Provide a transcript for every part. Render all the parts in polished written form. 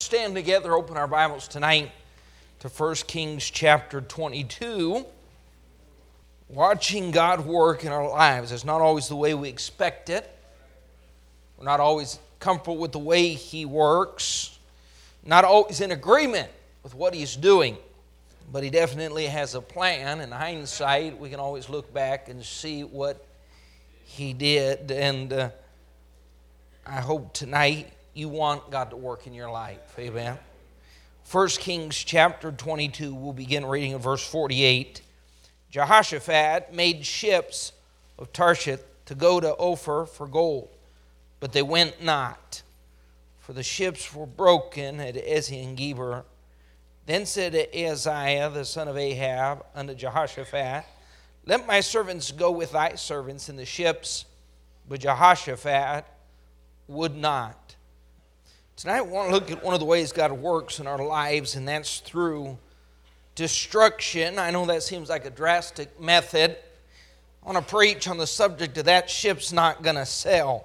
stand together, open our Bibles tonight to 1 Kings chapter 22. Watching God work in our lives is not always the way we expect it. We're not always comfortable with the way He works. Not always in agreement with what He's doing. But He definitely has a plan. In hindsight, we can always look back and see what He did. And I hope tonight you want God to work in your life. Amen. 1 Kings chapter 22, we'll begin reading in verse 48. Jehoshaphat made ships of Tarshish to go to Ophir for gold, but they went not, for the ships were broken at Ezion-Geber. Then said Ahaziah, the son of Ahab, unto Jehoshaphat, let my servants go with thy servants in the ships. But Jehoshaphat would not. Tonight I want to look at one of the ways God works in our lives, and that's through destruction. I know that seems like a drastic method. I want to preach on the subject of that ship's not going to sail.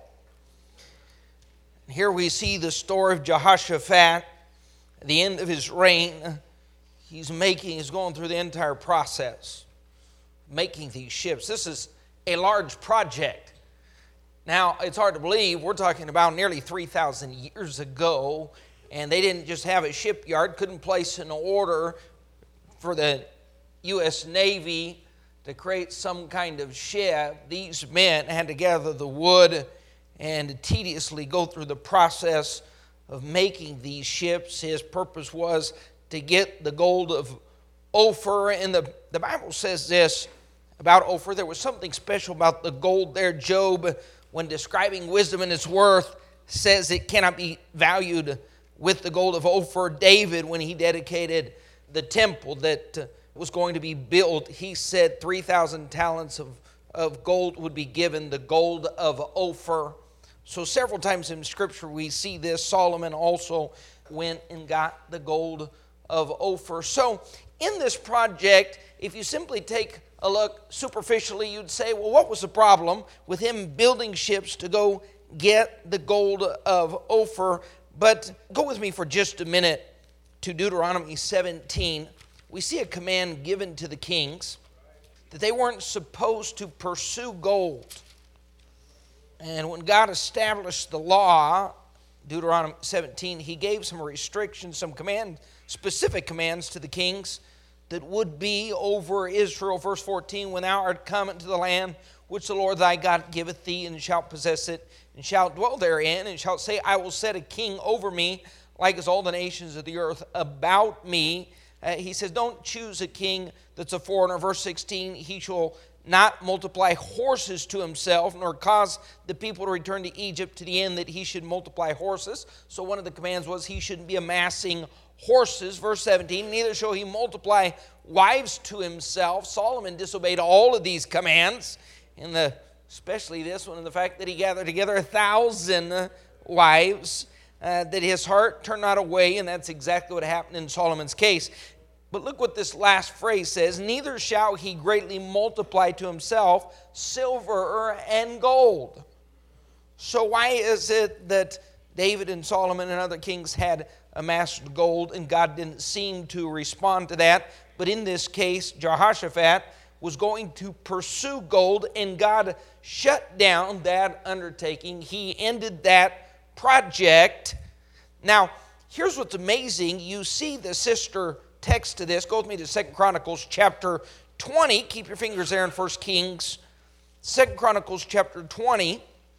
Here we see the story of Jehoshaphat. At the end of his reign, he's going through the entire process, making these ships. This is a large project. Now, it's hard to believe, we're talking about nearly 3,000 years ago, and they didn't just have a shipyard, couldn't place an order for the U.S. Navy to create some kind of ship. These men had to gather the wood and tediously go through the process of making these ships. His purpose was to get the gold of Ophir, and the Bible says this about Ophir. There was something special about the gold there. Job, when describing wisdom and its worth, says it cannot be valued with the gold of Ophir. David, when he dedicated the temple that was going to be built, he said 3,000 talents of gold would be given, the gold of Ophir. So several times in Scripture we see this. Solomon also went and got the gold of Ophir. So in this project, if you simply take a look superficially, you'd say, well, what was the problem with him building ships to go get the gold of Ophir? But go with me for just a minute to Deuteronomy 17. We see a command given to the kings that they weren't supposed to pursue gold. And when God established the law, Deuteronomy 17, He gave some restrictions, some specific commands to the kings that would be over Israel. Verse 14, when thou art come into the land which the Lord thy God giveth thee, and shalt possess it, and shalt dwell therein, and shalt say, I will set a king over me, like as all the nations of the earth about me. He says, don't choose a king that's a foreigner. Verse 16, he shall not multiply horses to himself, nor cause the people to return to Egypt to the end that he should multiply horses. So one of the commands was he shouldn't be amassing horses. Verse 17, neither shall he multiply wives to himself. Solomon disobeyed all of these commands, and especially this one, and the fact that he gathered together 1,000 wives, that his heart turned not away, and that's exactly what happened in Solomon's case. But look what this last phrase says, neither shall he greatly multiply to himself silver and gold. So why is it that David and Solomon and other kings had amassed gold and God didn't seem to respond to that? But in this case, Jehoshaphat was going to pursue gold, and God shut down that undertaking. He ended that project. Now, here's what's amazing. You see the sister text to this. Go with me to 2 Chronicles chapter 20. Keep your fingers there in 1 Kings. 2 Chronicles chapter 20.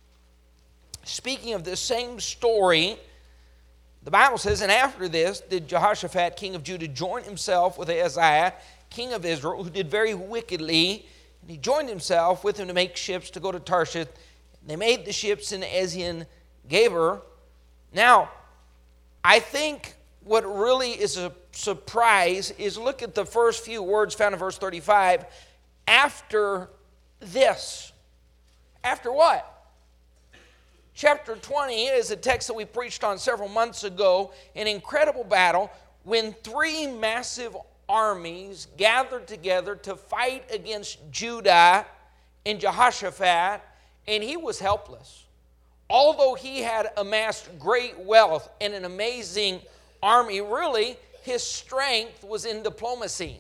Speaking of this same story, the Bible says, and after this did Jehoshaphat, king of Judah, join himself with Ahaziah, king of Israel, who did very wickedly. And he joined himself with him to make ships to go to Tarshish. They made the ships in Ezion-Geber. Now, I think what really is a surprise is look at the first few words found in verse 35. After this. After what? Chapter 20 is a text that we preached on several months ago. An incredible battle when three massive armies gathered together to fight against Judah and Jehoshaphat, and he was helpless. Although he had amassed great wealth and an amazing army. Really, his strength was in diplomacy.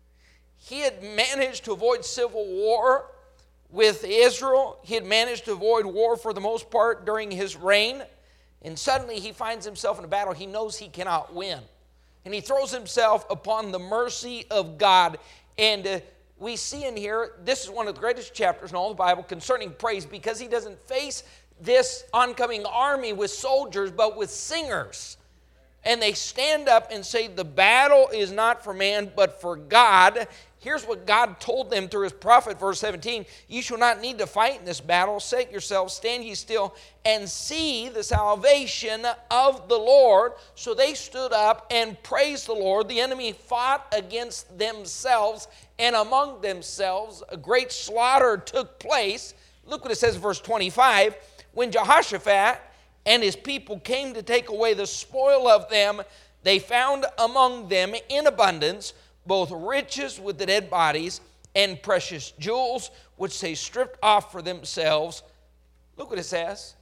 He had managed to avoid civil war with Israel. He had managed to avoid war for the most part during his reign. And suddenly he finds himself in a battle he knows he cannot win. And he throws himself upon the mercy of God. And we see in here, this is one of the greatest chapters in all the Bible concerning praise, because he doesn't face this oncoming army with soldiers, but with singers. And they stand up and say, the battle is not for man, but for God. Here's what God told them through his prophet, verse 17. You shall not need to fight in this battle. Set yourselves, stand ye still, and see the salvation of the Lord. So they stood up and praised the Lord. The enemy fought against themselves, and among themselves a great slaughter took place. Look what it says in verse 25. When Jehoshaphat and his people came to take away the spoil of them, they found among them in abundance both riches with the dead bodies and precious jewels, which they stripped off for themselves. Look what it says.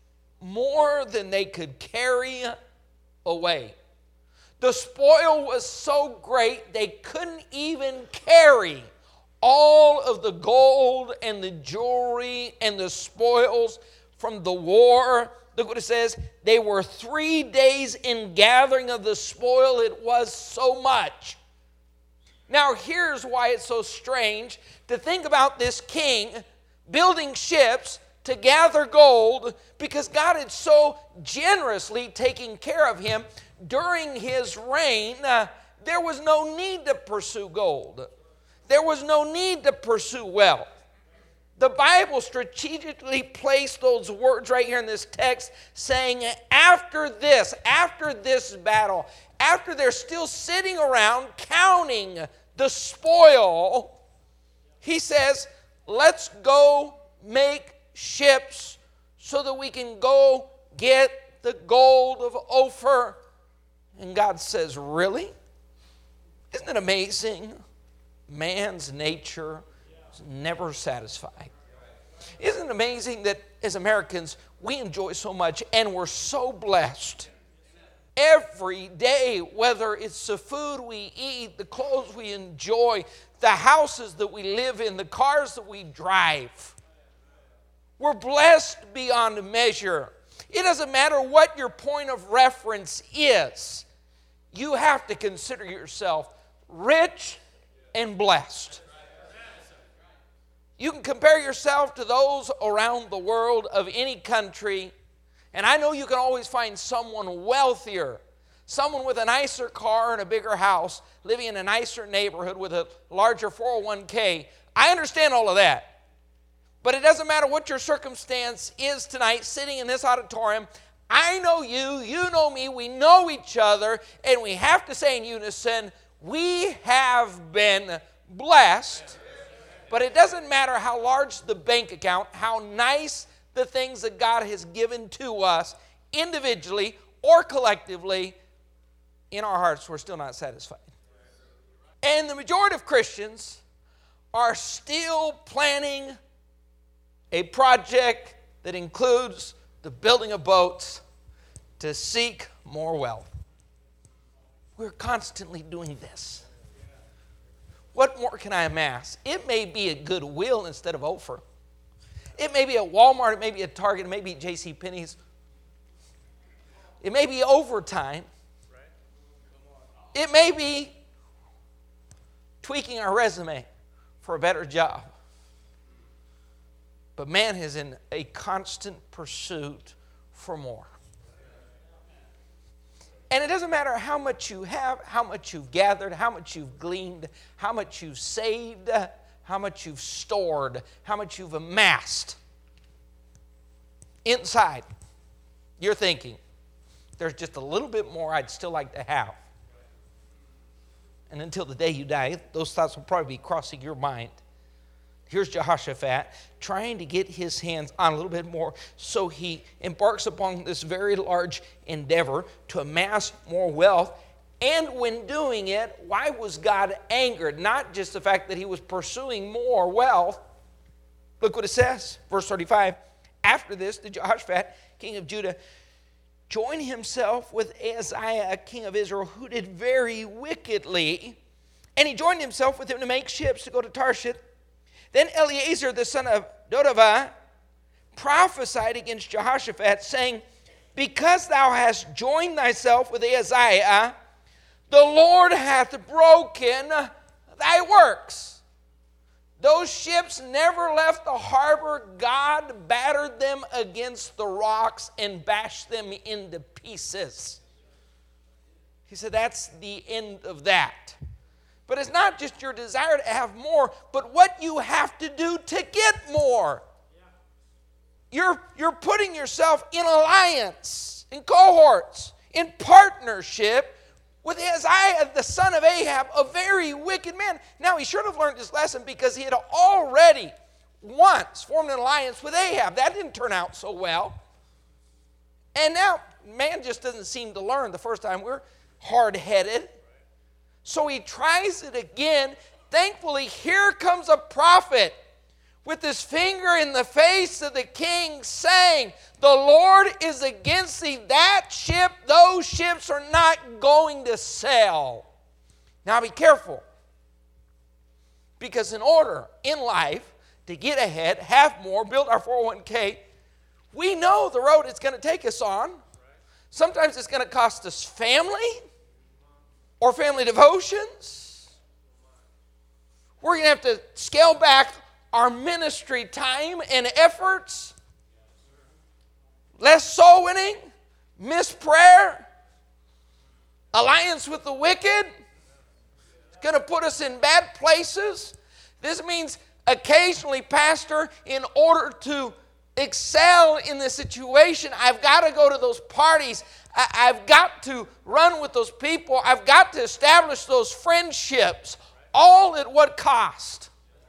More than they could carry away. The spoil was so great they couldn't even carry all of the gold and the jewelry and the spoils from the war. Look what it says. They were 3 days in gathering of the spoil. It was so much. Now, here's why it's so strange to think about this king building ships to gather gold, because God had so generously taken care of him during his reign. There was no need to pursue gold. There was no need to pursue wealth. The Bible strategically placed those words right here in this text saying, after this battle, after they're still sitting around counting the spoil, he says, let's go make ships so that we can go get the gold of Ophir. And God says, really? Isn't it amazing? Man's nature is never satisfied. Isn't it amazing that as Americans, we enjoy so much and we're so blessed? Every day, whether it's the food we eat, the clothes we enjoy, the houses that we live in, the cars that we drive, we're blessed beyond measure. It doesn't matter what your point of reference is. You have to consider yourself rich and blessed. You can compare yourself to those around the world of any country, and I know you can always find someone wealthier, someone with a nicer car and a bigger house, living in a nicer neighborhood with a larger 401k. I understand all of that. But it doesn't matter what your circumstance is tonight, sitting in this auditorium. I know you, you know me, we know each other, and we have to say in unison, we have been blessed. But it doesn't matter how large the bank account, how nice the things that God has given to us individually or collectively, in our hearts we're still not satisfied. And the majority of Christians are still planning a project that includes the building of boats to seek more wealth. We're constantly doing this. What more can I amass? It may be at Goodwill instead of Ophir. It may be at Walmart, it may be at Target, it may be at JCPenney's. It may be overtime. It may be tweaking our resume for a better job. But man is in a constant pursuit for more. And it doesn't matter how much you have, how much you've gathered, how much you've gleaned, how much you've saved, how much you've stored, how much you've amassed. Inside, you're thinking, there's just a little bit more I'd still like to have. And until the day you die, those thoughts will probably be crossing your mind. Here's Jehoshaphat trying to get his hands on a little bit more, so he embarks upon this very large endeavor to amass more wealth. And when doing it, why was God angered? Not just the fact that he was pursuing more wealth. Look what it says, verse 35. After this, the Jehoshaphat, king of Judah, joined himself with Ahaziah, king of Israel, who did very wickedly. And he joined himself with him to make ships to go to Tarshish. Then Eleazar, the son of Dodavah, prophesied against Jehoshaphat, saying, because thou hast joined thyself with Ahaziah, the Lord hath broken thy works. Those ships never left the harbor. God battered them against the rocks and bashed them into pieces. He said that's the end of that. But it's not just your desire to have more, but what you have to do to get more. You're putting yourself in alliance, in cohorts, in partnership with Ahaziah, the son of Ahab, a very wicked man. Now, he should have learned this lesson because he had already once formed an alliance with Ahab. That didn't turn out so well. And now, man just doesn't seem to learn the first time. We're hard-headed. So he tries it again. Thankfully, here comes a prophet with his finger in the face of the king saying, the Lord is against thee. That ship, those ships are not going to sail. Now be careful. Because in order in life to get ahead, have more, build our 401k, we know the road it's going to take us on. Sometimes it's going to cost us family or family devotions. We're going to have to scale back our ministry time and efforts, less soul winning, missed prayer, alliance with the wicked. It's going to put us in bad places. This means occasionally, Pastor, in order to excel in this situation, I've got to go to those parties. I've got to run with those people. I've got to establish those friendships, all at what cost?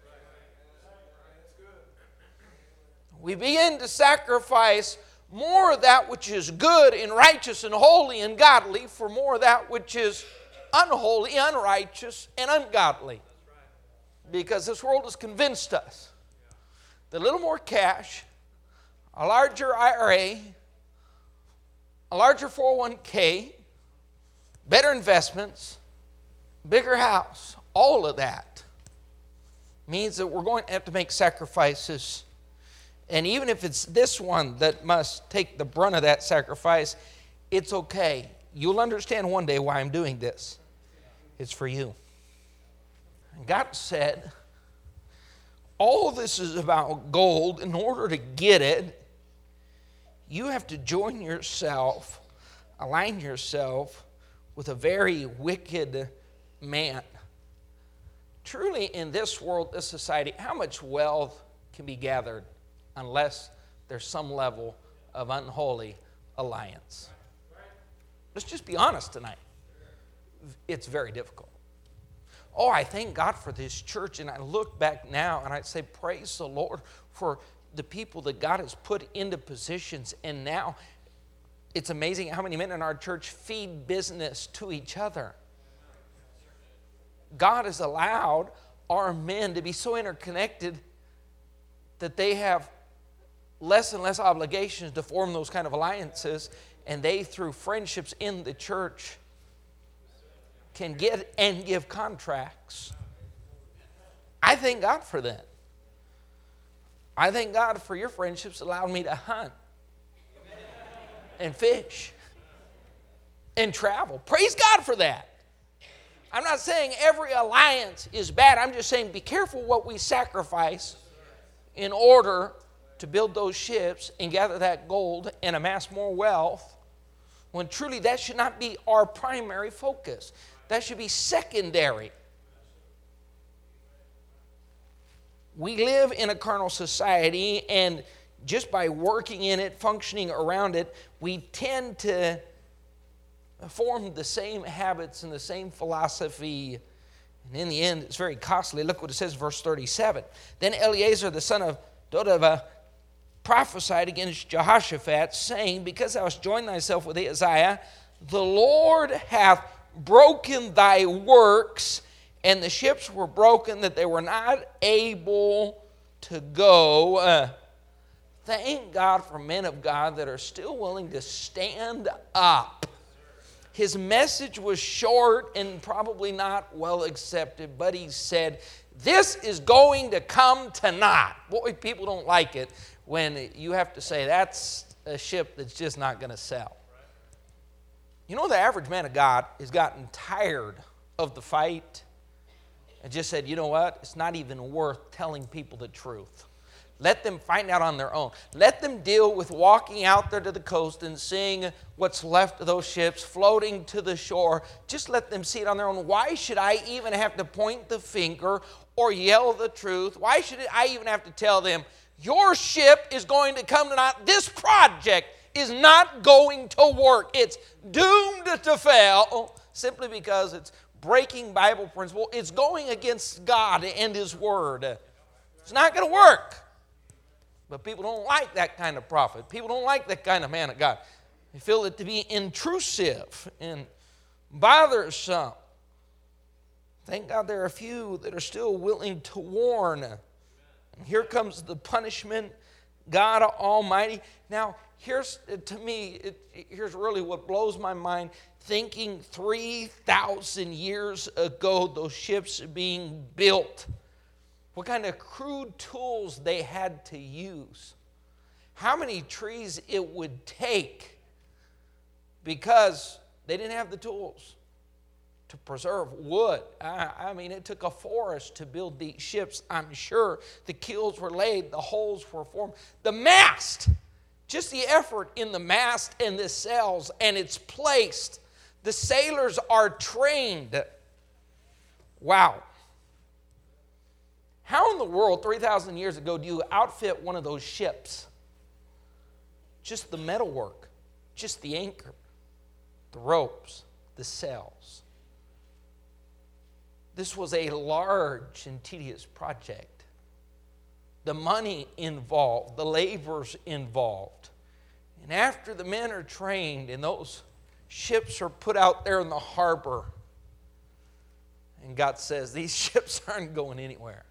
We begin to sacrifice more of that which is good and righteous and holy and godly for more of that which is unholy, unrighteous, and ungodly. Because this world has convinced us that a little more cash, a larger IRA, a larger 401k, better investments, bigger house, all of that means that we're going to have to make sacrifices. And even if it's this one that must take the brunt of that sacrifice, it's okay. You'll understand one day why I'm doing this. It's for you. And God said, all of this is about gold. In order to get it, you have to join yourself, align yourself with a very wicked man. Truly, in this world, this society, how much wealth can be gathered unless there's some level of unholy alliance? Let's just be honest tonight. It's very difficult. Oh, I thank God for this church, and I look back now and I say, praise the Lord for the people that God has put into positions. And now it's amazing how many men in our church feed business to each other. God has allowed our men to be so interconnected that they have less and less obligations to form those kind of alliances, and they, through friendships in the church, can get and give contracts. I thank God for that. I thank God for your friendships allowing me to hunt and fish and travel. Praise God for that. I'm not saying every alliance is bad. I'm just saying be careful what we sacrifice in order to build those ships and gather that gold and amass more wealth, when truly that should not be our primary focus. That should be secondary. We live in a carnal society, and just by working in it, functioning around it, we tend to form the same habits and the same philosophy. And in the end, it's very costly. Look what it says, verse 37. Then Eleazar, the son of Dodavah, prophesied against Jehoshaphat, saying, because thou hast joined thyself with Ahaziah, the Lord hath broken thy works, and the ships were broken that they were not able to go. Thank God for men of God that are still willing to stand up. His message was short and probably not well accepted, but he said, this is going to come tonight. Boy, people don't like it when you have to say that's a ship that's just not going to sell. You know, the average man of God has gotten tired of the fight and just said, you know what? It's not even worth telling people the truth. Let them find out on their own. Let them deal with walking out there to the coast and seeing what's left of those ships floating to the shore. Just let them see it on their own. Why should I even have to point the finger or yell the truth? Why should I even have to tell them, your ship is going to come tonight. This project is not going to work. It's doomed to fail simply because it's breaking Bible principle. It's going against God and His Word. It's not going to work. But people don't like that kind of prophet. People don't like that kind of man of God. They feel it to be intrusive and bothersome. Thank God there are a few that are still willing to warn. And here comes the punishment, God Almighty. Now, here's really what blows my mind. Thinking 3,000 years ago, those ships being built, what kind of crude tools they had to use, how many trees it would take, because they didn't have the tools to preserve wood. I mean, it took a forest to build these ships, I'm sure. The keels were laid, the holes were formed. The mast, just the effort in the mast and the sails, and it's placed. The sailors are trained. Wow. How in the world, 3,000 years ago, do you outfit one of those ships? Just the metalwork, just the anchor, the ropes, the sails. This was a large and tedious project. The money involved, the labors involved. And after the men are trained and those ships are put out there in the harbor, and God says, these ships aren't going anywhere.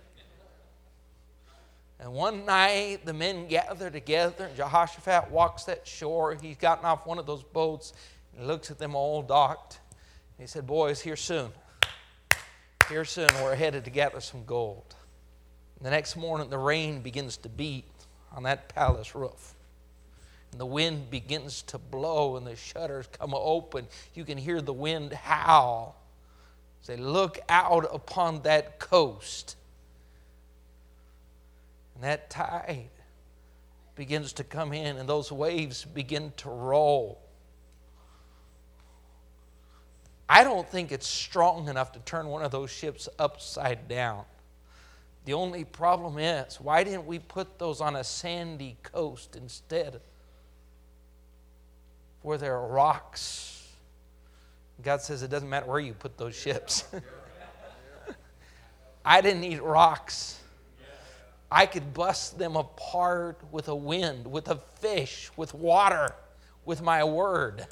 And one night, the men gather together, and Jehoshaphat walks that shore. He's gotten off one of those boats, and he looks at them all docked. And he said, boys, here soon. Here soon, we're headed to gather some gold. And the next morning, the rain begins to beat on that palace roof. And the wind begins to blow, and the shutters come open. You can hear the wind howl as they look out upon that coast. And that tide begins to come in, and those waves begin to roll. I don't think it's strong enough to turn one of those ships upside down. The only problem is, why didn't we put those on a sandy coast instead, where there are rocks? God says it doesn't matter where you put those ships. I didn't need rocks. I could bust them apart with a wind, with a fish, with water, with my word.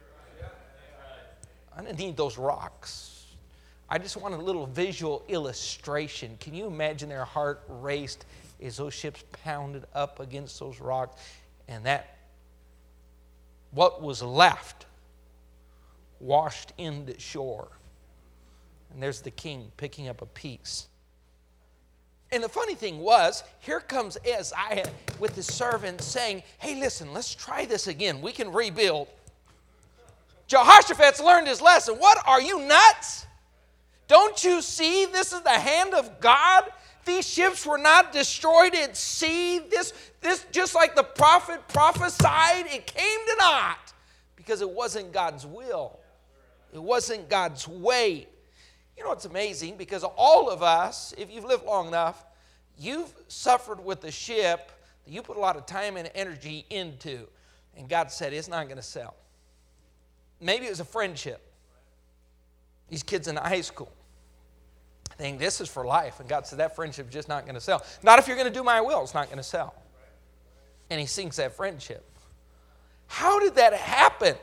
I didn't need those rocks. I just want a little visual illustration. Can you imagine their heart raced as those ships pounded up against those rocks, and that what was left washed into shore? And there's the king picking up a piece. And the funny thing was, here comes Isaiah with his servant saying, hey, listen, let's try this again. We can rebuild. Jehoshaphat's learned his lesson. What, are you nuts? Don't you see this is the hand of God? These ships were not destroyed at sea. This just like the prophet prophesied, it came to naught because it wasn't God's will. It wasn't God's way. You know, it's amazing because all of us, if you've lived long enough, you've suffered with a ship that you put a lot of time and energy into, and God said it's not going to sell. Maybe it was a friendship. These kids in high school think this is for life, and God said that friendship's just not going to sell. Not if you're going to do my will, it's not going to sell. And He sinks that friendship. How did that happen?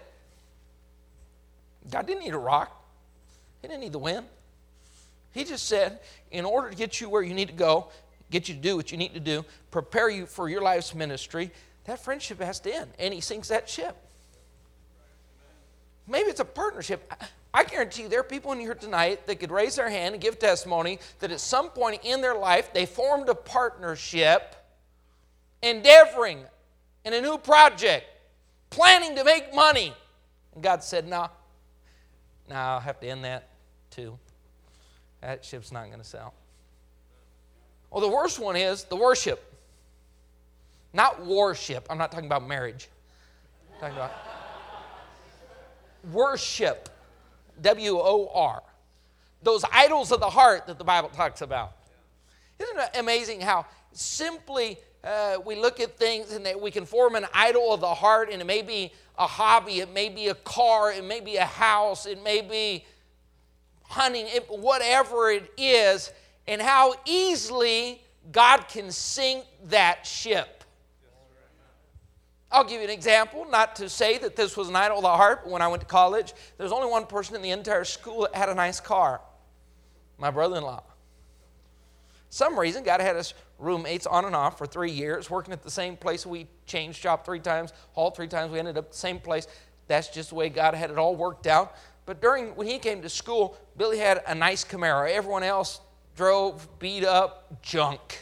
God didn't need a rock. He didn't need the wind. He just said, in order to get you where you need to go, get you to do what you need to do, prepare you for your life's ministry, that friendship has to end, and he sinks that ship. Maybe it's a partnership. I guarantee you there are people in here tonight that could raise their hand and give testimony that at some point in their life they formed a partnership, endeavoring in a new project, planning to make money. And God said, no, I'll have to end that too. That ship's not going to sail. Well, the worst one is the worship. Not worship. I'm not talking about marriage. I'm talking about worship. W-O-R. Those idols of the heart that the Bible talks about. Isn't it amazing how simply we look at things and that we can form an idol of the heart, and it may be a hobby, it may be a car, it may be a house, it may be hunting, whatever it is, and how easily God can sink that ship. I'll give you an example, not to say that this was an idol of the heart, but when I went to college, there was only one person in the entire school that had a nice car, my brother-in-law. Some reason, God had us roommates on and off for 3 years, working at the same place. We changed job 3 times, all 3 times we ended up at the same place. That's just the way God had it all worked out. But when he came to school, Billy had a nice Camaro. Everyone else drove beat up junk.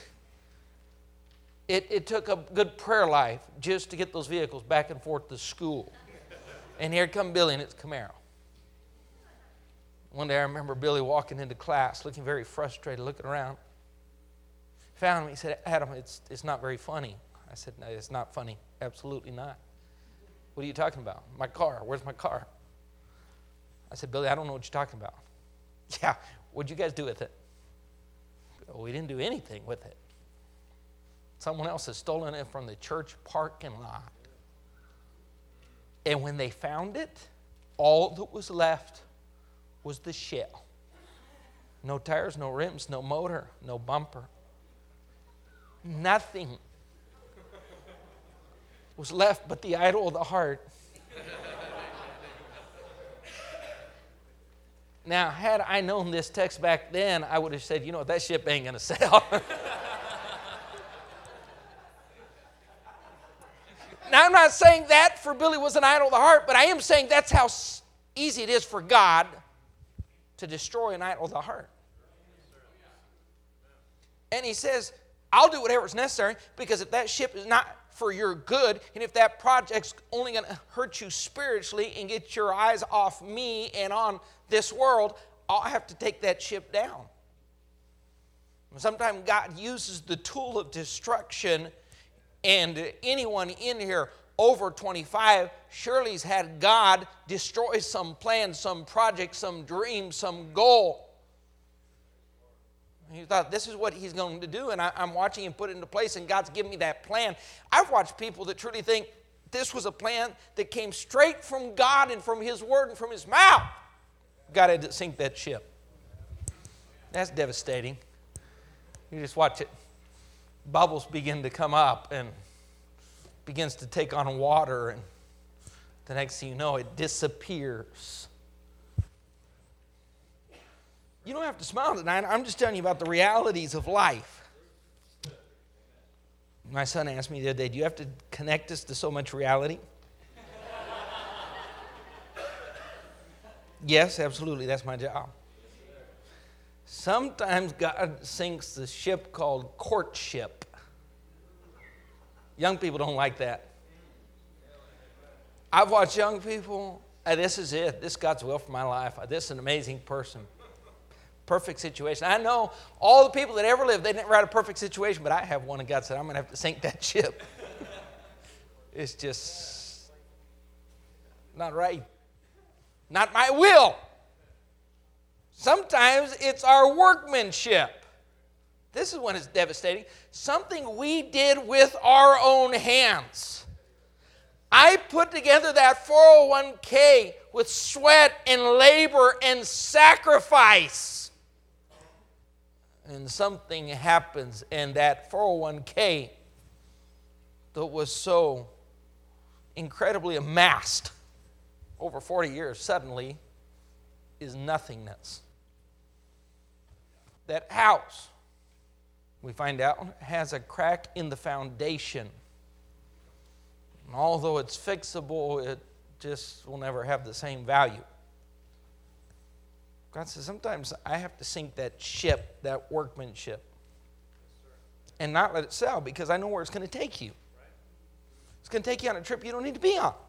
It took a good prayer life just to get those vehicles back and forth to school. And here come Billy in his Camaro. One day I remember Billy walking into class looking very frustrated, looking around. Found him, he said, Adam, it's not very funny. I said, no, it's not funny. Absolutely not. What are you talking about? My car. Where's my car? I said, Billy, I don't know what you're talking about. Yeah, what'd you guys do with it? Oh, we didn't do anything with it. Someone else has stolen it from the church parking lot. And when they found it, all that was left was the shell. No tires, no rims, no motor, no bumper. Nothing was left but the idol of the heart. Now, had I known this text back then, I would have said, you know, that ship ain't going to sail. Now, I'm not saying that for Billy was an idol of the heart, but I am saying that's how easy it is for God to destroy an idol of the heart. And he says, I'll do whatever's necessary, because if that ship is not for your good, and if that project's only going to hurt you spiritually and get your eyes off me and on this world, I'll have to take that ship down. Sometimes God uses the tool of destruction, and anyone in here over 25 surely has had God destroy some plan, some project, some dream, some goal. He thought, this is what he's going to do, and I'm watching him put it into place, and God's given me that plan. I've watched people that truly think this was a plan that came straight from God and from his word and from his mouth. God had to sink that ship. That's devastating. You just watch it. Bubbles begin to come up and begins to take on water, and the next thing you know, it disappears. You don't have to smile tonight. I'm just telling you about the realities of life. My son asked me the other day, do you have to connect us to so much reality? Yes, absolutely. That's my job. Sometimes God sinks the ship called courtship. Young people don't like that. I've watched young people, this is it. This is God's will for my life. This is an amazing person. Perfect situation. I know all the people that ever lived, they didn't write a perfect situation, but I have one, and God said, I'm going to have to sink that ship. It's just not right. Not my will. Sometimes it's our workmanship. This is when it's devastating. Something we did with our own hands. I put together that 401k with sweat and labor and sacrifice. And something happens, and that 401k that was so incredibly amassed over 40 years suddenly is nothingness. That house we find out, has a crack in the foundation. And although it's fixable, it just will never have the same value. God says, sometimes I have to sink that ship, that workmanship, and not let it sail, because I know where it's going to take you. It's going to take you on a trip you don't need to be on.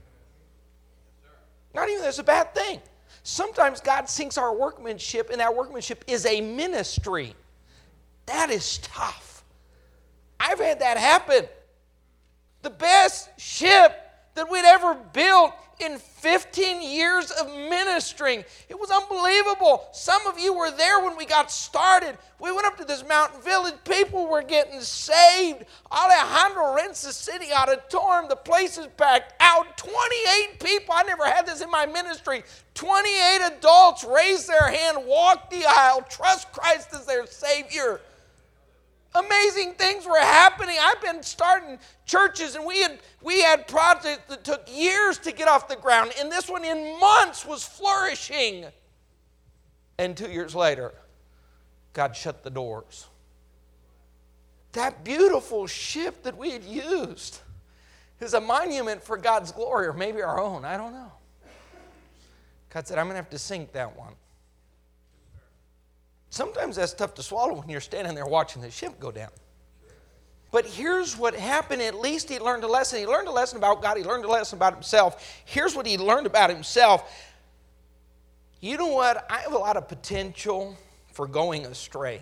Not even that's a bad thing. Sometimes God sinks our workmanship, and that workmanship is a ministry. That is tough. I've had that happen. The best ship that we'd ever built in 15 years of ministering. It was unbelievable. Some of you were there when we got started. We went up to this mountain village. People were getting saved. Alejandro rents the city auditorium. The place is packed out. 28 people. I never had this in my ministry. 28 adults raised their hand, walked the aisle, trust Christ as their Savior. Amazing things were happening. I've been starting churches, and we had projects that took years to get off the ground, and this one in months was flourishing. And 2 years later, God shut the doors. That beautiful ship that we had used is a monument for God's glory, or maybe our own. I don't know. God said, I'm going to have to sink that one. Sometimes that's tough to swallow when you're standing there watching the ship go down. But here's what happened. At least he learned a lesson. He learned a lesson about God. He learned a lesson about himself. Here's what he learned about himself. You know what? I have a lot of potential for going astray.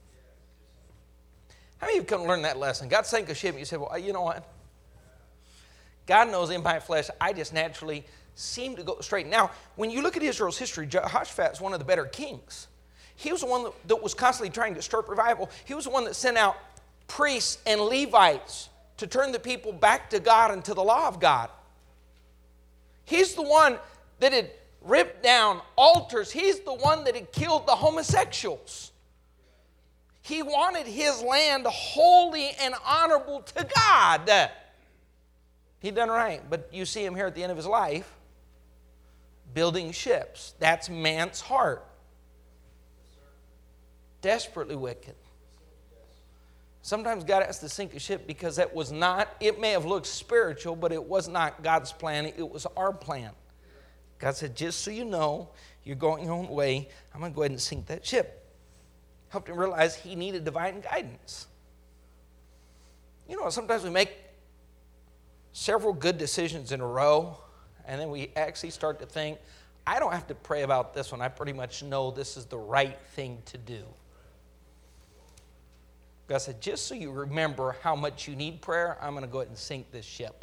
How many of you come learn that lesson? God sank a ship and you said, well, you know what? God knows in my flesh, I just naturally seem to go straight. Now, when you look at Israel's history, Jehoshaphat is one of the better kings. He was the one that was constantly trying to stir up revival. He was the one that sent out priests and Levites to turn the people back to God and to the law of God. He's the one that had ripped down altars. He's the one that had killed the homosexuals. He wanted his land holy and honorable to God. He done right, but you see him here at the end of his life building ships. That's man's heart. Desperately wicked. Sometimes God has to sink a ship because that was not, it may have looked spiritual, but it was not God's plan. It was our plan. God said, just so you know, you're going your own way. I'm going to go ahead and sink that ship. Helped him realize he needed divine guidance. You know, sometimes we make several good decisions in a row, and then we actually start to think, I don't have to pray about this one. I pretty much know this is the right thing to do. God said, just so you remember how much you need prayer, I'm going to go ahead and sink this ship.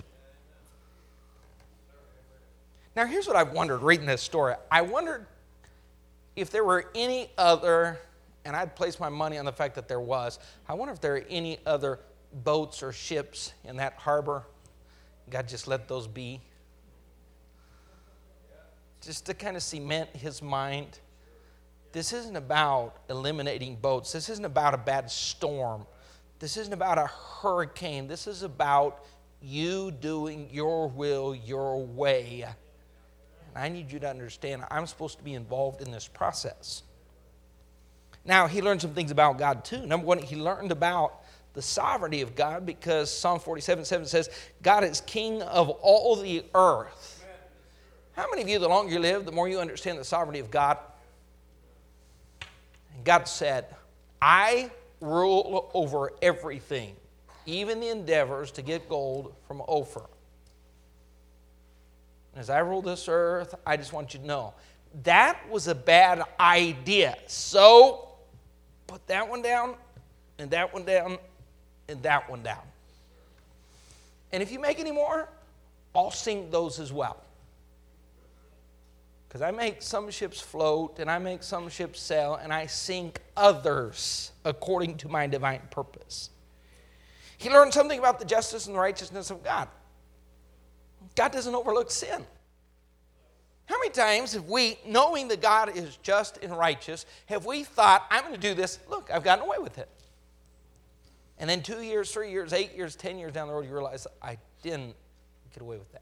Now, here's what I've wondered reading this story. I wondered if there were any other, and I'd place my money on the fact that there was, I wonder if there are any other boats or ships in that harbor. God just let those be. Just to kind of cement his mind. This isn't about eliminating boats. This isn't about a bad storm. This isn't about a hurricane. This is about you doing your will your way. And I need you to understand, I'm supposed to be involved in this process. Now, he learned some things about God too. Number one, he learned about the sovereignty of God because Psalm 47:7 says, God is king of all the earth. How many of you, the longer you live, the more you understand the sovereignty of God? And God said, I rule over everything, even the endeavors to get gold from Ophir. And as I rule this earth, I just want you to know, that was a bad idea. So, put that one down, and that one down, and that one down. And if you make any more, I'll sink those as well. Because I make some ships float, and I make some ships sail, and I sink others according to my divine purpose. He learned something about the justice and the righteousness of God. God doesn't overlook sin. How many times have we, knowing that God is just and righteous, have we thought, I'm going to do this, look, I've gotten away with it. And then 2 years, 3 years, 8 years, 10 years down the road, you realize, I didn't get away with that.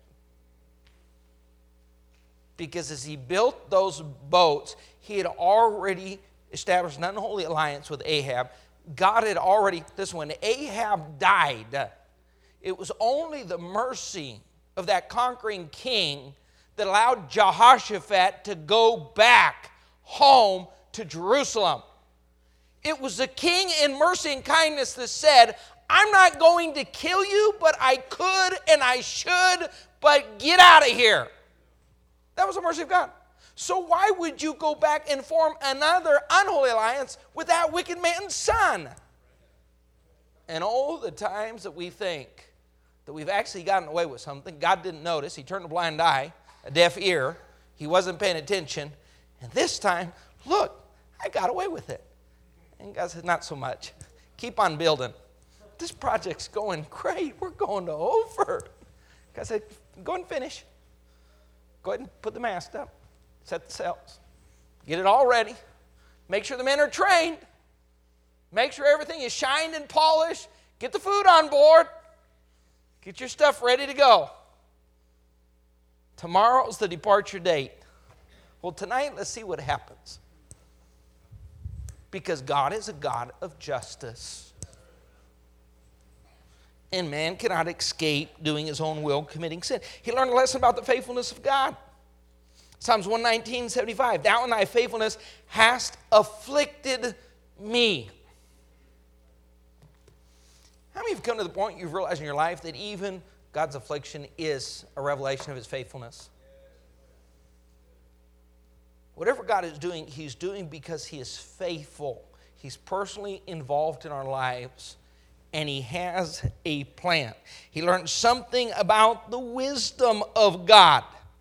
Because as he built those boats, he had already established an unholy alliance with Ahab. God had already, when Ahab died, it was only the mercy of that conquering king that allowed Jehoshaphat to go back home to Jerusalem. It was the king in mercy and kindness that said, I'm not going to kill you, but I could and I should, but get out of here. That was the mercy of God. So why would you go back and form another unholy alliance with that wicked man's son? And all the times that we think that we've actually gotten away with something, God didn't notice. He turned a blind eye, a deaf ear. He wasn't paying attention. And this time, look, I got away with it. And God said, not so much. Keep on building. This project's going great. We're going to over. God said, go and finish. Go ahead and put the mast up. Set the sails. Get it all ready. Make sure the men are trained. Make sure everything is shined and polished. Get the food on board. Get your stuff ready to go. Tomorrow's the departure date. Well, tonight, let's see what happens. Because God is a God of justice. And man cannot escape doing his own will, committing sin. He learned a lesson about the faithfulness of God. Psalms 119:75. Thou in thy faithfulness hast afflicted me. How many have come to the point you've realized in your life that even God's affliction is a revelation of his faithfulness? Whatever God is doing, he's doing because he is faithful. He's personally involved in our lives, and he has a plan. He learned something about the wisdom of God.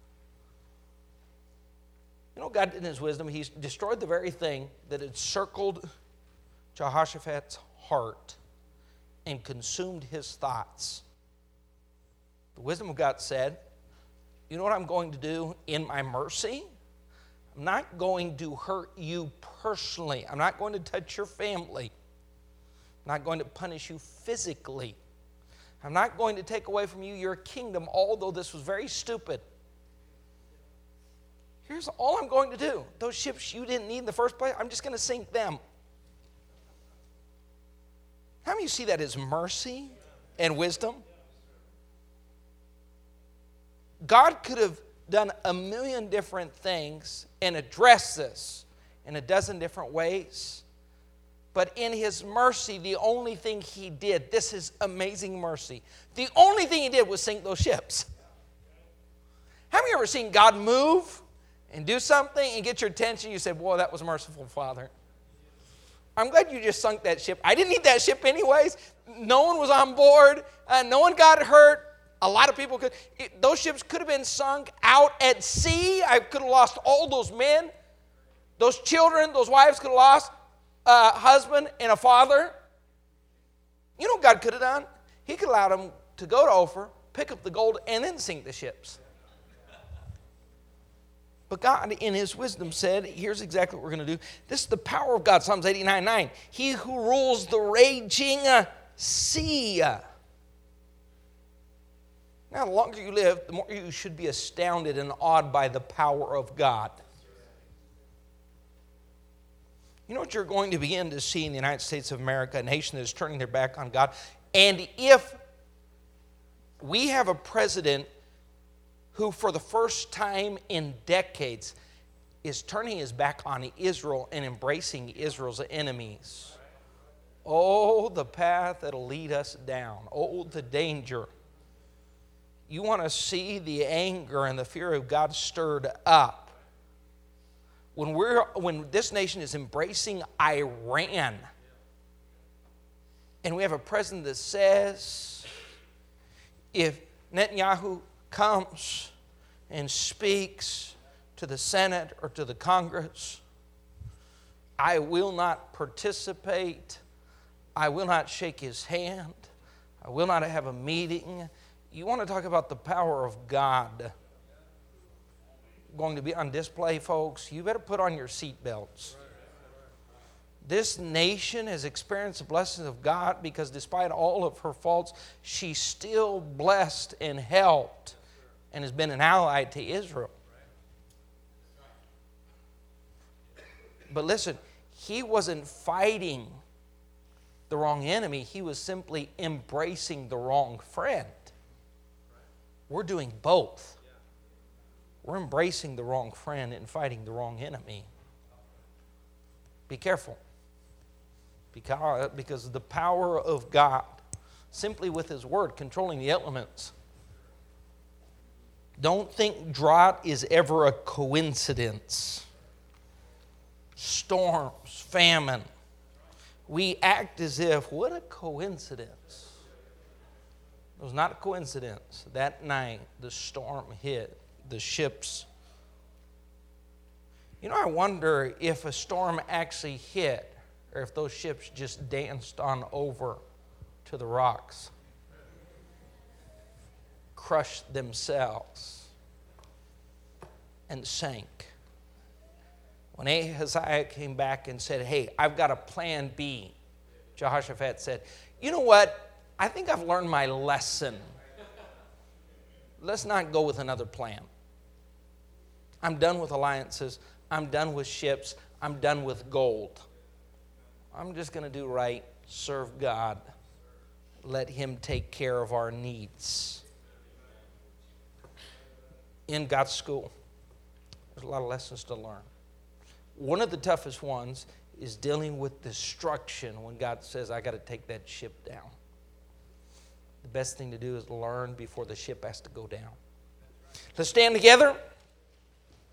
You know, God in his wisdom, he's destroyed the very thing that had circled Jehoshaphat's heart and consumed his thoughts. The wisdom of God said, you know what I'm going to do in my mercy? I'm not going to hurt you personally. I'm not going to touch your family. I'm not going to punish you physically. I'm not going to take away from you your kingdom, although this was very stupid. Here's all I'm going to do. Those ships you didn't need in the first place, I'm just going to sink them. How many of you see that as mercy and wisdom? God could have done a million different things and addressed this in a dozen different ways. But in his mercy, the only thing he did, this is amazing mercy, the only thing he did was sink those ships. How many of you ever seen God move and do something and get your attention? You say, boy, that was merciful, Father. I'm glad you just sunk that ship. I didn't need that ship anyways. No one was on board. No one got hurt. A lot of people could. Those ships could have been sunk out at sea. I could have lost all those men. Those children, those wives could have lost a husband and a father. You know what God could have done? He could have allowed them to go to Ophir, pick up the gold, and then sink the ships. But God, in his wisdom, said, here's exactly what we're going to do. This is the power of God. Psalms 89:9. He who rules the raging sea. Now, the longer you live, the more you should be astounded and awed by the power of God. You know what you're going to begin to see in the United States of America, a nation that is turning their back on God? And if we have a president who for the first time in decades is turning his back on Israel and embracing Israel's enemies, oh, the path that'll lead us down. Oh, the danger. You want to see the anger and the fear of God stirred up. When this nation is embracing Iran, and we have a president that says, if Netanyahu comes and speaks to the Senate or to the Congress, I will not participate. I will not shake his hand. I will not have a meeting. You want to talk about the power of God going to be on display, folks? You better put on your seatbelts. This nation has experienced the blessings of God because despite all of her faults, she's still blessed and helped and has been an ally to Israel. But listen, he wasn't fighting the wrong enemy. He was simply embracing the wrong friend. We're doing both. We're embracing the wrong friend and fighting the wrong enemy. Be careful. Because the power of God, simply with His Word, controlling the elements. Don't think drought is ever a coincidence. Storms, famine. We act as if, what a coincidence. It was not a coincidence. That night, the storm hit the ships. You know, I wonder if a storm actually hit, or if those ships just danced on over to the rocks, crushed themselves, and sank. When Ahaziah came back and said, hey, I've got a plan B, Jehoshaphat said, you know what? I think I've learned my lesson. Let's not go with another plan. I'm done with alliances. I'm done with ships. I'm done with gold. I'm just going to do right, serve God, let Him take care of our needs. In God's school, there's a lot of lessons to learn. One of the toughest ones is dealing with destruction when God says, I got to take that ship down. The best thing to do is learn before the ship has to go down. Let's stand together.